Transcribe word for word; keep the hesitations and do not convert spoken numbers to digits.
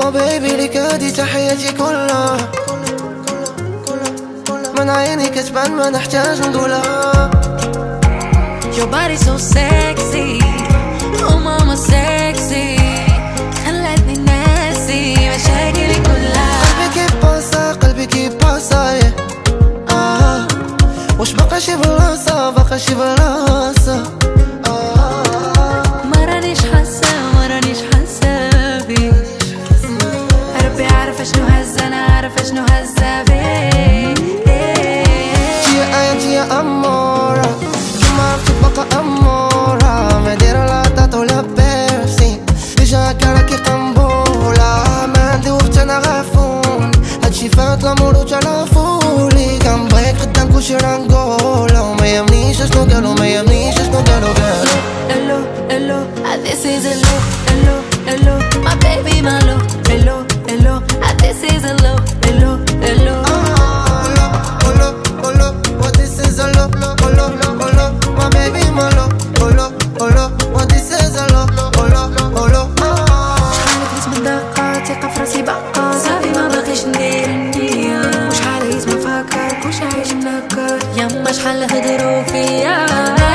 ما بيبي لك هادي تحياتي كلها، من عيني كتبان ما نحتاج نقولها. Your body so sexy, oh mama sexy، خلتني ناسي مشاكلي كلها. قلبي كي باسا قلبي كي باسا آه. واش بقى شي بلاصة بقى شي بلاصة آه. ما رانيش حاسة ما رانيش حاسة بيك، ربي عارفة شنو هزة أنا عارفة شنو هزة بيك. تيا انت يا أمورة كيما عرفتي بقى أمورة، ما دايرة لا طاط ولا بيبسي، ديجا كراكي قنبولة. ما عندي وقت أنا غافون، هادشي فات لامور وتلافولي. كنبغيك قدام كلشي راه نقولو، ما يهمنيش اشنو قالو ما يهمنيش اشنو قالو قالو. Hello, hello, ah, this is hello, hello, hello, my baby, my love, hello, hello, ah, this is hello, hello, hello. Hello, hello, hello, what this is hello, hello, hello, my baby, my love, hello, hello, what this is hello, hello, hello. شحال هيت من دقة ثقة في راسي بقى صافي ما باغيش ندير النية، وشحال هيت ما فكرت واش عايش منكر يما شحال هدرو فيا.